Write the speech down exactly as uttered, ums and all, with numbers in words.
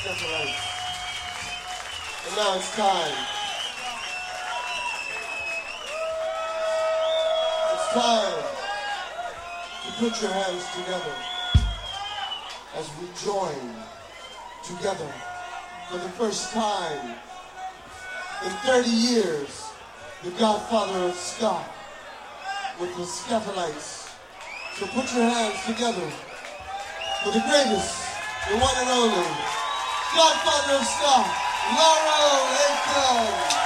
Scatholites. And now it's time. It's time to put your hands together as we join together for the first time in thirty years, the godfather of ska with the Scatholites. So put your hands together for the greatest, the one and only godfather of ska, Laurel Aitken.